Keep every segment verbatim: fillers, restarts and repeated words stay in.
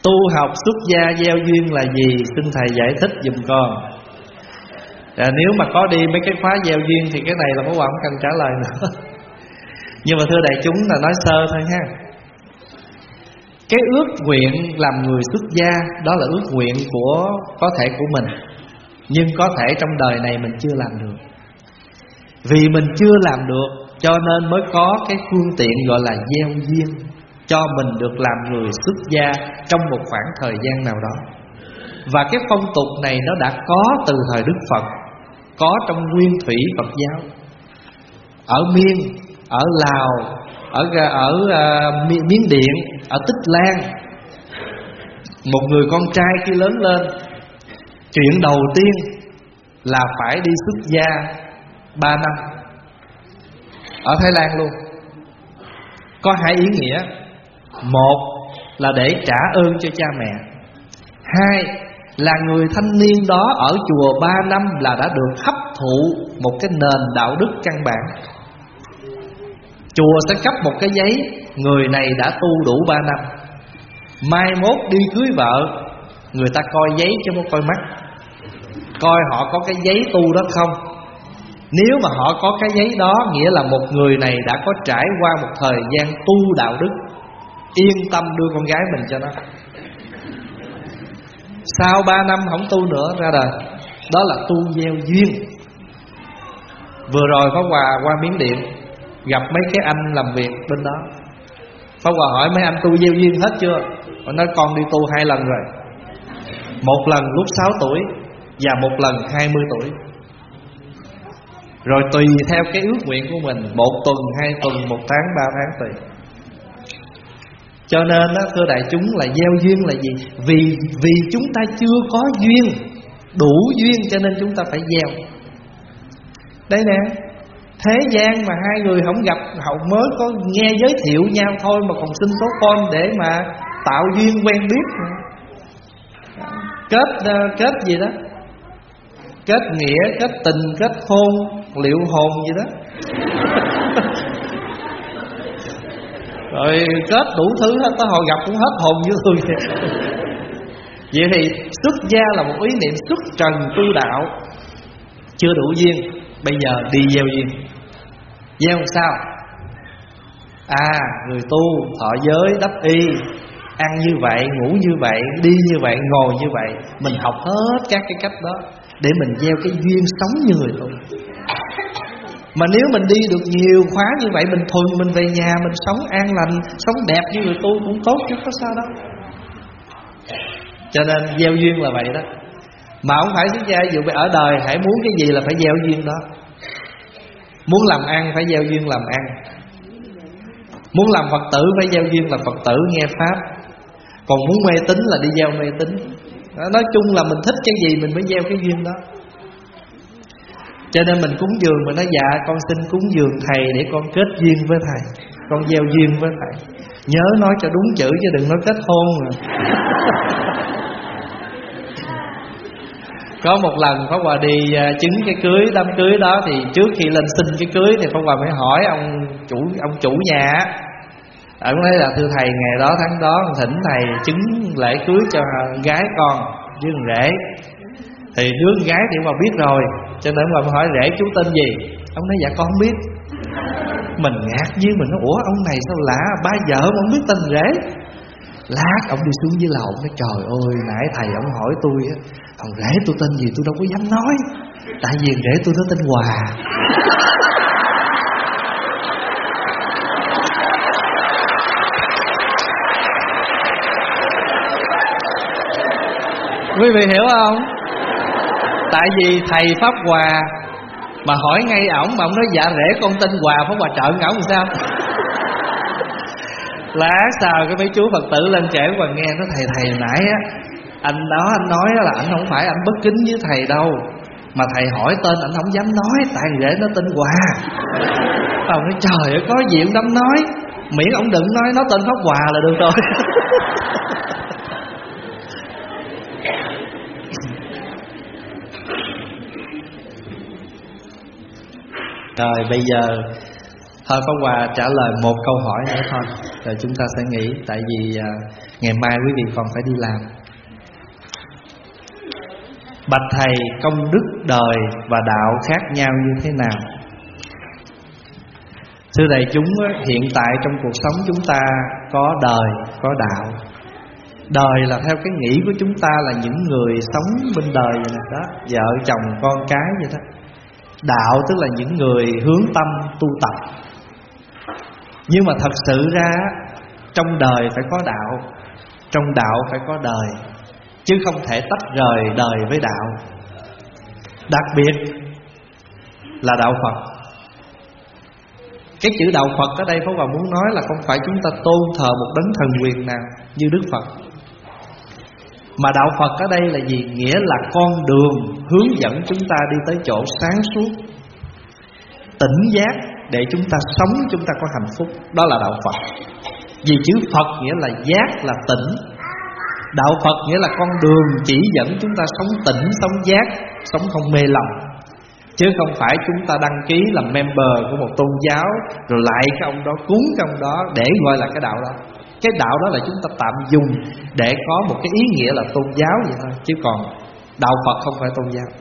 Tu học xuất gia gieo duyên là gì? Xin thầy giải thích giùm con. à, Nếu mà có đi mấy cái khóa gieo duyên thì cái này là Pháp Hòa không cần trả lời nữa. Nhưng mà thưa đại chúng là nói sơ thôi ha. Cái ước nguyện làm người xuất gia, đó là ước nguyện của có thể của mình, nhưng có thể trong đời này mình chưa làm được. Vì mình chưa làm được cho nên mới có cái phương tiện gọi là gieo duyên, cho mình được làm người xuất gia trong một khoảng thời gian nào đó. Và cái phong tục này nó đã có từ thời Đức Phật, có trong nguyên thủy Phật giáo. Ở Miên, ở Lào, ở ở uh, Miến Điện, ở Tích Lan, một người con trai khi lớn lên, chuyện đầu tiên là phải đi xuất gia ba năm. Ở Thái Lan luôn. Có hai ý nghĩa. Một là để trả ơn cho cha mẹ. Hai là người thanh niên đó ở chùa ba năm là đã được hấp thụ một cái nền đạo đức căn bản. Chùa sẽ cấp một cái giấy, người này đã tu đủ ba năm. Mai mốt đi cưới vợ, người ta coi giấy chứ không coi mắt, coi họ có cái giấy tu đó không. Nếu mà họ có cái giấy đó, nghĩa là một người này đã có trải qua một thời gian tu đạo đức, yên tâm đưa con gái mình cho nó. Sau ba năm không tu nữa ra đời, đó là tu gieo duyên. Vừa rồi Pháp Hòa qua Miến Điện, gặp mấy cái anh làm việc bên đó. Pháp Hòa hỏi mấy anh tu gieo duyên hết chưa? Họ nói con đi tu hai lần rồi. Một lần lúc sáu tuổi và một lần hai mươi tuổi. Rồi tùy theo cái ước nguyện của mình, một tuần, hai tuần, một tháng, ba tháng tùy. Cho nên đó, thưa đại chúng, là gieo duyên là gì? Vì vì chúng ta chưa có duyên, đủ duyên cho nên chúng ta phải gieo. Đây nè, thế gian mà hai người không gặp, họ mới có nghe giới thiệu nhau thôi mà còn xin số con để mà tạo duyên quen biết. Kết kết gì đó, kết nghĩa, kết tình, kết hôn, liệu hồn gì đó. Rồi kết đủ thứ hết, tới hồi gặp cũng hết hồn với tôi. Vậy thì xuất gia là một ý niệm xuất trần tu đạo. Chưa đủ duyên, bây giờ đi gieo duyên. Gieo sao? À, người tu thọ giới, đắp y, ăn như vậy, ngủ như vậy, đi như vậy, ngồi như vậy. Mình học hết các cái cách đó để mình gieo cái duyên sống như người tu. Mà nếu mình đi được nhiều khóa như vậy, mình thuần, mình về nhà, mình sống an lành, sống đẹp như người tu cũng tốt chứ có sao đâu. Cho nên gieo duyên là vậy đó. Mà không phải xuất gia, ví dụ ở đời hãy muốn cái gì là phải gieo duyên đó. Muốn làm ăn phải gieo duyên làm ăn. Muốn làm Phật tử phải gieo duyên là Phật tử nghe Pháp. Còn muốn mê tín là đi gieo mê tín. Nói chung là mình thích cái gì mình mới gieo cái duyên đó. Cho nên mình cúng dường, mình nói dạ con xin cúng dường thầy để con kết duyên với thầy, con gieo duyên với thầy. Nhớ nói cho đúng chữ chứ đừng nói kết hôn mà. Có một lần Pháp Hòa đi chứng cái cưới, đám cưới đó, thì trước khi lên xin cái cưới thì Pháp Hòa mới hỏi ông chủ ông chủ nhà. Ông nói là thưa thầy, ngày đó tháng đó thỉnh thầy chứng lễ cưới cho gái con với con rể. Thì đứa con gái thì ông biết rồi, cho nên ông hỏi rể chú tên gì. Ông nói dạ con không biết. Mình ngạc nhiên, mình nói ủa ông này sao lạ, ba vợ mà không biết tên rể. Lát ông đi xuống dưới lầu, nói trời ơi nãy thầy ông hỏi tôi á, thằng rể tôi tên gì tôi đâu có dám nói, tại vì rể tôi nó tên Hòa. Quý vị hiểu không? Tại vì thầy Pháp Hòa mà hỏi ngay ổng mà ổng nói dạ rể con tên Hòa, Pháp Hòa trợn ổng làm sao? Lát sau cái mấy chú Phật tử lên kể Hòa nghe, nói thầy thầy nãy á anh đó anh nói là anh không phải anh bất kính với thầy đâu, mà thầy hỏi tên anh không dám nói, tại rể nó tên Hòa. Ông nói trời ơi có gì ông dám nói, miễn ông đừng nói nó tên Pháp Hòa là được rồi. Rồi bây giờ Thôi Pháp Hòa trả lời một câu hỏi nữa thôi, rồi chúng ta sẽ nghỉ. Tại vì à, ngày mai quý vị còn phải đi làm. Bạch Thầy, công đức đời và đạo khác nhau như thế nào? Thưa đại chúng, hiện tại trong cuộc sống chúng ta có đời, có đạo. Đời là theo cái nghĩ của chúng ta là những người sống bên đời vậy đó, vợ chồng con cái vậy đó. Đạo tức là những người hướng tâm tu tập. Nhưng mà thật sự ra trong đời phải có đạo, trong đạo phải có đời, chứ không thể tách rời đời với đạo. Đặc biệt là đạo Phật. Cái chữ đạo Phật ở đây Pháp Hòa muốn nói là không phải chúng ta tôn thờ một đấng thần quyền nào như Đức Phật, mà đạo Phật ở đây là gì? Nghĩa là con đường hướng dẫn chúng ta đi tới chỗ sáng suốt, tỉnh giác, để chúng ta sống, chúng ta có hạnh phúc. Đó là đạo Phật. Vì chữ Phật nghĩa là giác, là tỉnh. Đạo Phật nghĩa là con đường chỉ dẫn chúng ta sống tỉnh, sống giác, sống không mê lầm. Chứ không phải chúng ta đăng ký làm member của một tôn giáo, rồi lại cái ông đó, cúng cái ông đó để gọi là cái đạo đó. Cái đạo đó là chúng ta tạm dùng để có một cái ý nghĩa là tôn giáo vậy thôi. Chứ còn đạo Phật không phải tôn giáo.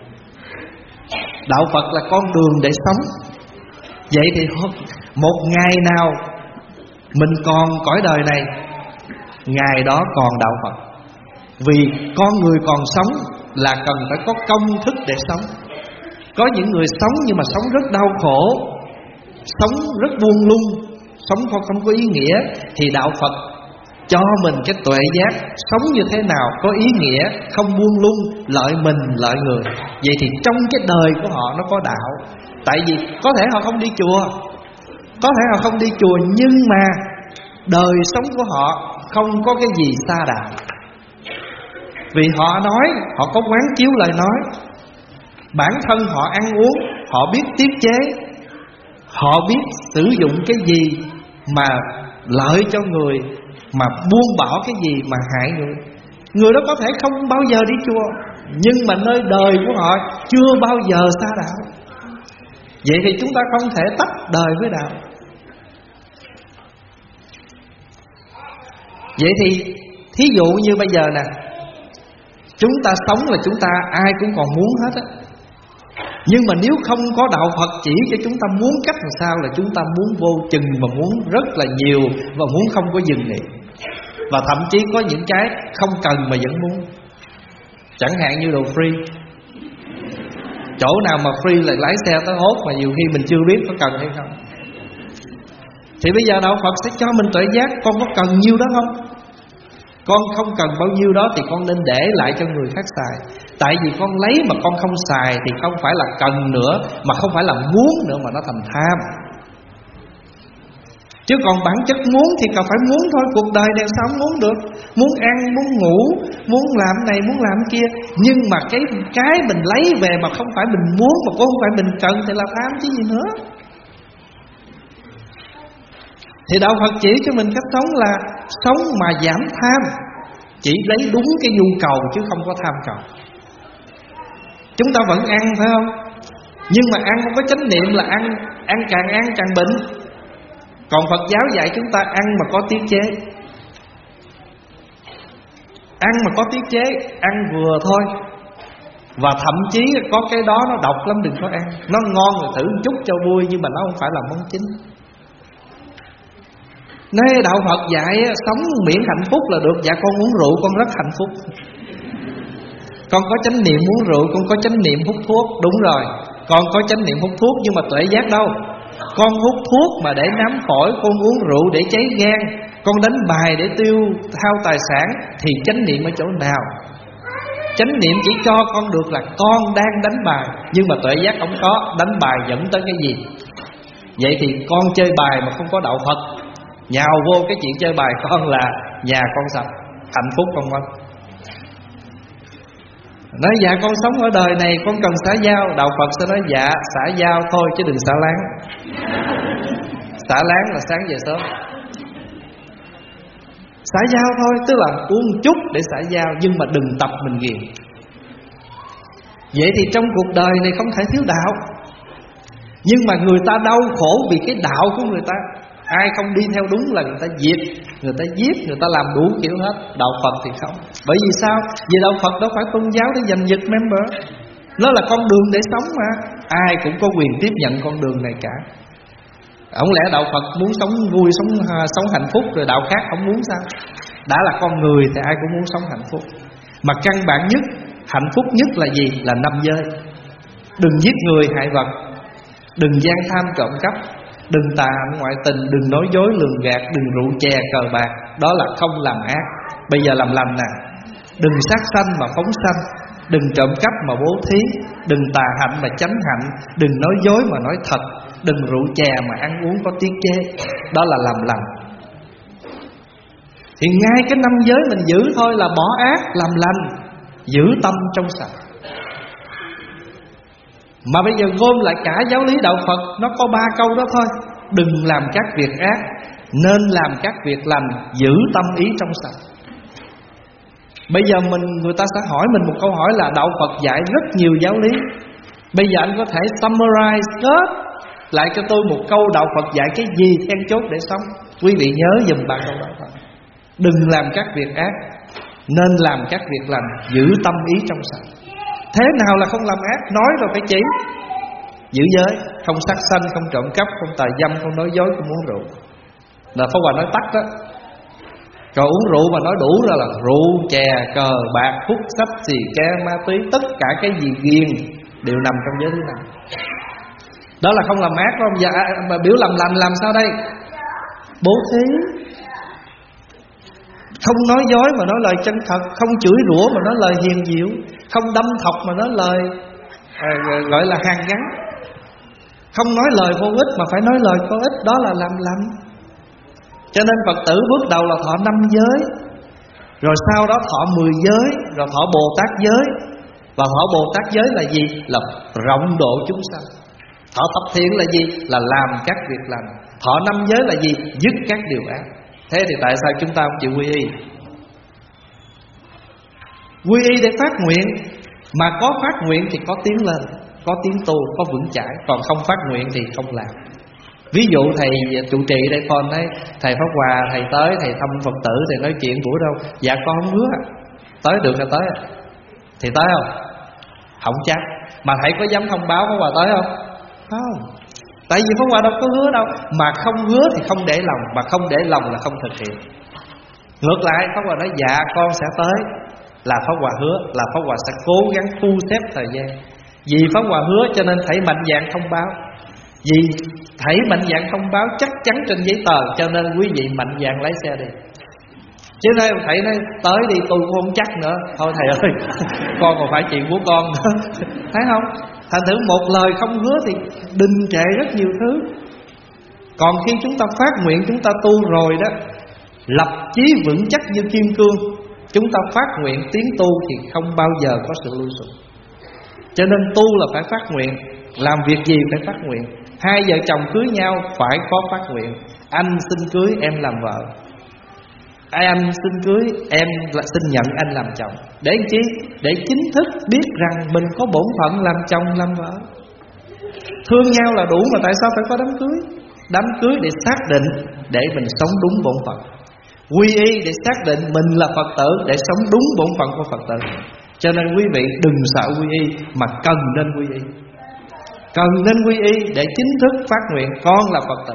Đạo Phật là con đường để sống. Vậy thì một ngày nào mình còn cõi đời này, ngày đó còn đạo Phật. Vì con người còn sống là cần phải có công thức để sống. Có những người sống nhưng mà sống rất đau khổ, sống rất buông lung, sống không, không có ý nghĩa. Thì đạo Phật cho mình cái tuệ giác sống như thế nào có ý nghĩa, không buông lung, lợi mình, lợi người. Vậy thì trong cái đời của họ nó có đạo. Tại vì có thể họ không đi chùa, có thể họ không đi chùa, nhưng mà đời sống của họ không có cái gì xa đạo. Vì họ nói, họ có quán chiếu lời nói. Bản thân họ ăn uống, họ biết tiết chế, họ biết sử dụng cái gì mà lợi cho người, mà buông bỏ cái gì mà hại người. Người đó có thể không bao giờ đi chùa, nhưng mà nơi đời của họ chưa bao giờ xa đạo. Vậy thì chúng ta không thể tách đời với đạo. Vậy thì thí dụ như bây giờ nè, chúng ta sống là chúng ta ai cũng còn muốn hết á. Nhưng mà nếu không có đạo Phật chỉ cho chúng ta muốn cách làm sao, là chúng ta muốn vô chừng và muốn rất là nhiều, và muốn không có dừng nghỉ. Và thậm chí có những cái không cần mà vẫn muốn. Chẳng hạn như đồ free. Chỗ nào mà free lại lái xe tới hốt mà nhiều khi mình chưa biết có cần hay không. Thì bây giờ đạo Phật sẽ cho mình tuệ giác. Con có cần nhiêu đó không? Con không cần bao nhiêu đó thì con nên để lại cho người khác xài. Tại vì con lấy mà con không xài thì không phải là cần nữa, mà không phải là muốn nữa, mà nó thành tham. Chứ còn bản chất muốn thì cần phải muốn thôi. Cuộc đời này sao không muốn được? Muốn ăn, muốn ngủ, muốn làm này, muốn làm kia. Nhưng mà cái cái mình lấy về mà không phải mình muốn, mà cũng không phải mình cần, thì là tham chứ gì nữa. Thì đạo Phật chỉ cho mình cách sống là sống mà giảm tham, chỉ lấy đúng cái nhu cầu chứ không có tham cầu. Chúng ta vẫn ăn phải không? Nhưng mà ăn không có chánh niệm là ăn ăn càng ăn càng bệnh. Còn Phật giáo dạy chúng ta ăn mà có tiết chế. Ăn mà có tiết chế, ăn vừa thôi. Và thậm chí có cái đó nó độc lắm, đừng có ăn. Nó ngon rồi thử một chút cho vui, nhưng mà nó không phải là món chính. Nơi đạo Phật dạy sống miễn hạnh phúc là được. Dạ con uống rượu con rất hạnh phúc. Con có chánh niệm uống rượu, con có chánh niệm hút thuốc. Đúng rồi, con có chánh niệm hút thuốc, nhưng mà tuệ giác đâu? Con hút thuốc mà để nám phổi, con uống rượu để cháy gan, con đánh bài để tiêu hao tài sản, thì chánh niệm ở chỗ nào? Chánh niệm chỉ cho con được là con đang đánh bài, nhưng mà tuệ giác không có. Đánh bài dẫn tới cái gì? Vậy thì con chơi bài mà không có đạo Phật, nhào vô cái chuyện chơi bài con là nhà con sập, hạnh phúc con quanh. Nói dạ con sống ở đời này con cần xã giao. Đạo Phật sẽ nói dạ xã giao thôi chứ đừng xả láng. Xả láng là sáng về sớm. Xã giao thôi, tức là uống một chút để xã giao, nhưng mà đừng tập mình ghiền. Vậy thì trong cuộc đời này không thể thiếu đạo. Nhưng mà người ta đau khổ vì cái đạo của người ta. Ai không đi theo đúng là người ta diệt, người ta giết, người ta làm đủ kiểu hết. Đạo Phật thì không. Bởi vì sao? Vì đạo Phật đâu phải tôn giáo để giành giật member. Nó là con đường để sống mà. Ai cũng có quyền tiếp nhận con đường này cả. Không lẽ đạo Phật muốn sống vui, sống sống hạnh phúc, rồi đạo khác không muốn sao? Đã là con người thì ai cũng muốn sống hạnh phúc. Mà căn bản nhất, hạnh phúc nhất là gì? Là năm giới. Đừng giết người hại vật, đừng gian tham trộm cắp, đừng tà hạnh ngoại tình, đừng nói dối lường gạt, đừng rượu chè cờ bạc. Đó là không làm ác. Bây giờ làm lành nè. Đừng sát sanh mà phóng sanh, đừng trộm cắp mà bố thí, đừng tà hạnh mà chánh hạnh, đừng nói dối mà nói thật, đừng rượu chè mà ăn uống có tiết chế. Đó là làm lành. Thì ngay cái năm giới mình giữ thôi là bỏ ác làm lành, giữ tâm trong sạch. Mà bây giờ gom lại cả giáo lý đạo Phật, nó có ba câu đó thôi. Đừng làm các việc ác, nên làm các việc lành, giữ tâm ý trong sạch. Bây giờ mình người ta sẽ hỏi mình một câu hỏi là đạo Phật dạy rất nhiều giáo lý. Bây giờ anh có thể summarize kết lại cho tôi một câu đạo Phật dạy cái gì then chốt để sống. Quý vị nhớ dùm ba câu đó thôi. Đừng làm các việc ác, nên làm các việc lành, giữ tâm ý trong sạch. Thế nào là không làm ác? Nói rồi phải chỉ. Giữ giới, không sát sanh, không trộm cắp, không tà dâm, không nói dối, không uống rượu. Là Pháp Hòa nói tắt đó. Còn uống rượu mà nói đủ ra là rượu, chè, cờ, bạc, hút, sách, xì ke, ma túy, tất cả cái gì ghiền đều nằm trong giới thứ năm. Đó là không làm ác không? Dạ, mà biểu làm lành làm sao đây? Bố thí, không nói dối mà nói lời chân thật, không chửi rủa mà nói lời hiền diệu, không đâm thọc mà nói lời à, gọi là hàn gắn, không nói lời vô ích mà phải nói lời có ích. Đó là làm lành. Cho nên Phật tử bước đầu là thọ năm giới, rồi sau đó thọ mười giới, rồi thọ Bồ Tát giới. Và thọ Bồ Tát giới là gì? Là rộng độ chúng sanh. Thọ thập thiện là gì? Là làm các việc lành. Thọ năm giới là gì? Dứt các điều ác. Thế thì tại sao chúng ta không chịu quy y? Quy y để phát nguyện. Mà có phát nguyện thì có tiến lên, có tiến tu, có vững chãi. Còn không phát nguyện thì không làm. Ví dụ thầy trụ trì đây con đấy, thầy Pháp Hòa thầy tới, thầy thăm Phật tử, thầy nói chuyện buổi đâu. Dạ con không hứa. Tới được là tới. Thì tới không? Không chắc. Mà thầy có dám thông báo Pháp Hòa tới không? Không. Tại vì Pháp Hòa đâu có hứa đâu. Mà không hứa thì không để lòng, mà không để lòng là không thực hiện. Ngược lại Pháp Hòa nói dạ con sẽ tới, là Pháp Hòa hứa, là Pháp Hòa sẽ cố gắng thu xếp thời gian. Vì Pháp Hòa hứa cho nên thầy mạnh dạn thông báo. Vì thầy mạnh dạn thông báo chắc chắn trên giấy tờ, cho nên quý vị mạnh dạn lái xe đi. Chứ đây thầy nói tới đi tôi cũng không chắc nữa. Thôi thầy ơi, con còn phải chuyện của con nữa. Thấy không? Thành thử một lời không hứa thì đình trệ rất nhiều thứ. Còn khi chúng ta phát nguyện, chúng ta tu rồi đó, lập chí vững chắc như kim cương, chúng ta phát nguyện tiến tu thì không bao giờ có sự lui sụp. Cho nên tu là phải phát nguyện, làm việc gì phải phát nguyện. Hai vợ chồng cưới nhau phải có phát nguyện. Anh xin cưới em làm vợ, anh xin cưới em là xin nhận anh làm chồng. Để chi? Để chính thức biết rằng mình có bổn phận làm chồng làm vợ. Thương nhau là đủ mà tại sao phải có đám cưới? Đám cưới để xác định, để mình sống đúng bổn phận. Quy y để xác định mình là Phật tử, để sống đúng bổn phận của Phật tử. Cho nên quý vị đừng sợ quy y, mà cần nên quy y. Cần nên quy y để chính thức phát nguyện con là Phật tử.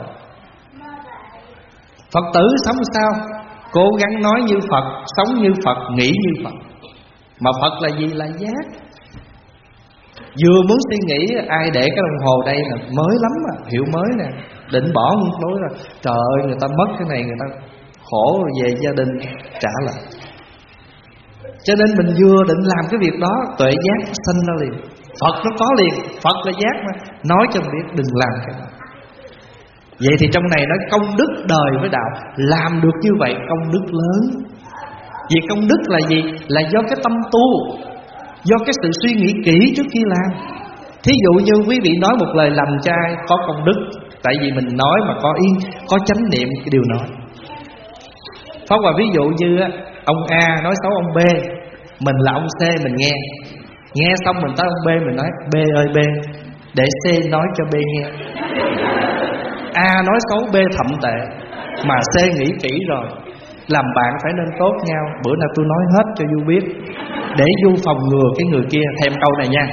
Phật tử sống sao? Cố gắng nói như Phật, sống như Phật, nghĩ như Phật. Mà Phật là gì? Là giác. Vừa muốn suy nghĩ ai để cái đồng hồ đây là mới lắm mà, hiệu mới nè, định bỏ một lối rồi. Trời ơi, người ta mất cái này, người ta khổ rồi về gia đình trả lại. Cho nên mình vừa định làm cái việc đó, tuệ giác sinh ra liền. Phật nó có liền, Phật là giác mà. Nói cho mình biết đừng làm cái đó. Vậy thì trong này nói công đức đời với đạo. Làm được như vậy công đức lớn. Vì công đức là gì? Là do cái tâm tu, do cái sự suy nghĩ kỹ trước khi làm. Thí dụ như quý vị nói một lời lành cho ai có công đức, tại vì mình nói mà có ý, có chánh niệm cái điều nói. Pháp Hòa ví dụ như ông A nói xấu ông B, mình là ông C mình nghe. Nghe xong mình tới ông B mình nói B ơi B, để C nói cho B nghe. A nói xấu B thậm tệ, mà C nghĩ kỹ rồi. Làm bạn phải nên tốt nhau. Bữa nào tôi nói hết cho Du biết, để Du phòng ngừa cái người kia. Thêm câu này nha.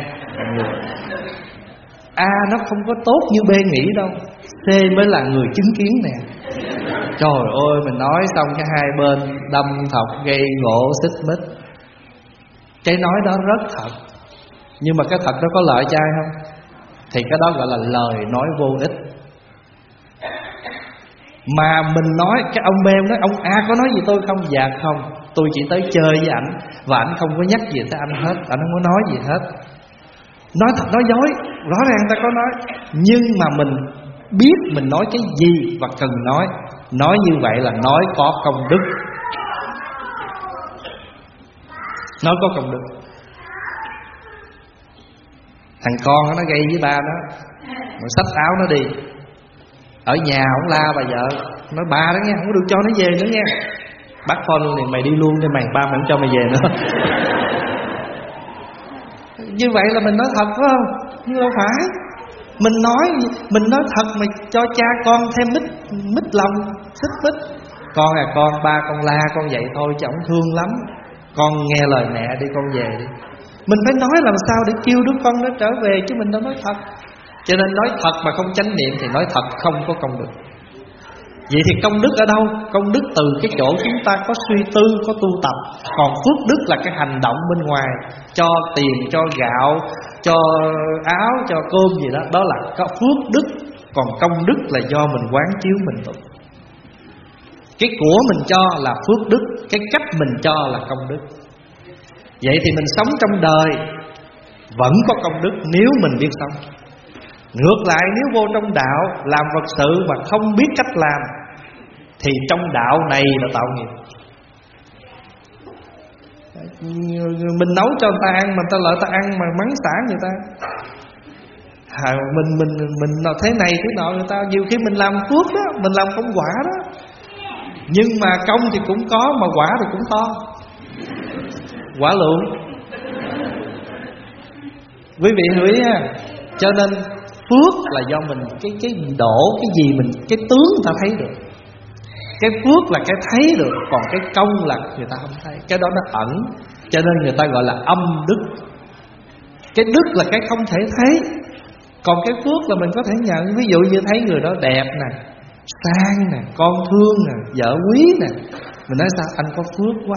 A nó không có tốt như B nghĩ đâu, C mới là người chứng kiến nè. Trời ơi, mình nói xong cái hai bên đâm thọc gây gỗ xích mích. Cái nói đó rất thật, nhưng mà cái thật đó có lợi cho ai không? Thì cái đó gọi là lời nói vô ích. Mà mình nói, cái ông B nói ông A có nói gì tôi không? Dạ không, tôi chỉ tới chơi với ảnh, và ảnh không có nhắc gì tới anh hết, ảnh không có nói gì hết. Nói thật nói dối, rõ ràng ta có nói, nhưng mà mình biết mình nói cái gì và cần nói. Nói như vậy là nói có công đức. Nói có công đức. Thằng con nó gây với ba nó, nó xách áo nó đi. Ở nhà không la bà vợ, nói ba đó nghe, không có được cho nó về nữa nha. Bắt con luôn thì mày đi luôn đi mày, ba mày không cho mày về nữa. Như vậy là mình nói thật phải không? Nhưng đâu phải. Mình nói Mình nói thật mà cho cha con thêm mít mít lòng, xích mít. Con à con, ba con la con vậy thôi chứ ổng thương lắm, con nghe lời mẹ đi, con về đi. Mình phải nói làm sao để kêu đứa con nó trở về, chứ mình đâu nói thật. Cho nên nói thật mà không chánh niệm thì nói thật không có công đức. Vậy thì công đức ở đâu? Công đức từ cái chỗ chúng ta có suy tư, có tu tập. Còn phước đức là cái hành động bên ngoài, cho tiền, cho gạo, cho áo, cho cơm gì đó, đó là có phước đức. Còn công đức là do mình quán chiếu mình tu. Cái của mình cho là phước đức, cái cách mình cho là công đức. Vậy thì mình sống trong đời vẫn có công đức nếu mình biết sống. Ngược lại nếu vô trong đạo làm Phật sự mà không biết cách làm thì trong đạo này là tạo nghiệp. Mình nấu cho người ta ăn mà người ta lợi ta ăn mà mắng xả người ta. À, mình mình mình nào thế này thế nọ người ta, nhiều khi mình làm phước đó, mình làm công quả đó. Nhưng mà công thì cũng có, mà quả thì cũng to. Quả lượng. Quý vị hiểu ý ha. Cho nên phước là do mình cái cái đổ cái gì mình, cái tướng người ta thấy được. Cái phước là cái thấy được, còn cái công là người ta không thấy. Cái đó nó ẩn, cho nên người ta gọi là âm đức. Cái đức là cái không thể thấy, còn cái phước là mình có thể nhận. Ví dụ như thấy người đó đẹp nè, sang nè, con thương nè, vợ quý nè, mình nói sao? Anh có phước quá,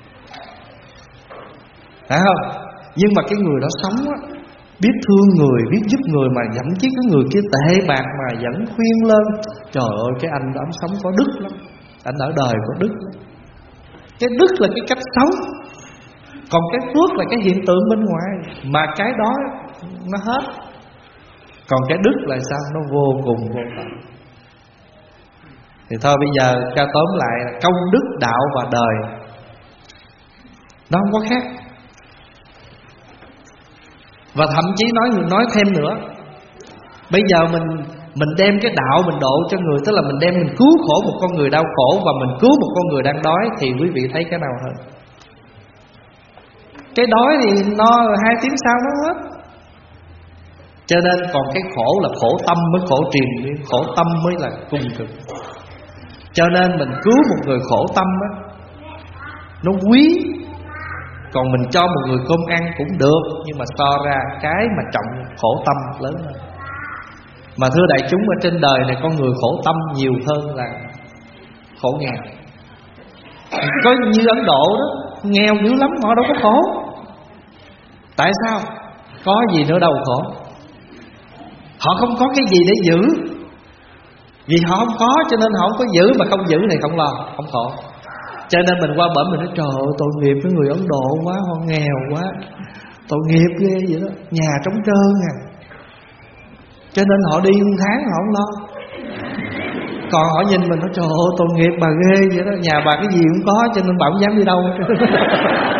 phải không? Nhưng mà cái người đó sống á, biết thương người, biết giúp người, mà thậm chí cái người kia tệ bạc mà vẫn khuyên lên. Trời ơi, cái anh đó sống có đức lắm, anh ở đời có đức lắm. Cái đức là cái cách sống, còn cái phước là cái hiện tượng bên ngoài. Mà cái đó nó hết. Còn cái đức là sao? Nó vô cùng vô tận. Thì thôi bây giờ ca tóm lại là công đức, đạo và đời nó không có khác. Và thậm chí nói nói thêm nữa, bây giờ mình mình đem cái đạo mình độ cho người, tức là mình đem mình cứu khổ một con người đau khổ và mình cứu một con người đang đói, thì quý vị thấy cái nào hơn? Cái đói thì nó hai tiếng sau nó hết. Cho nên còn cái khổ là khổ tâm mới khổ triền, khổ tâm mới là cùng cực. Cho nên mình cứu một người khổ tâm á, nó quý. Còn mình cho một người cơm ăn cũng được, nhưng mà so ra cái mà trọng khổ tâm lớn hơn. Mà thưa đại chúng, ở trên đời này con người khổ tâm nhiều hơn là khổ nghèo. Có như Ấn Độ đó, nghèo dữ lắm, họ đâu có khổ. Tại sao? Có gì nữa đâu khổ. Họ không có cái gì để giữ, vì họ không có cho nên họ không có giữ. Mà không giữ này không lo, không khổ. Cho nên mình qua bển mình nói trời ơi, tội nghiệp với người Ấn Độ quá, họ nghèo quá, tội nghiệp ghê vậy đó, nhà trống trơn à. Cho nên họ đi một tháng họ không lo. Còn họ nhìn mình nói trời ơi, tội nghiệp bà ghê vậy đó, nhà bà cái gì cũng có, cho nên bà không dám đi đâu.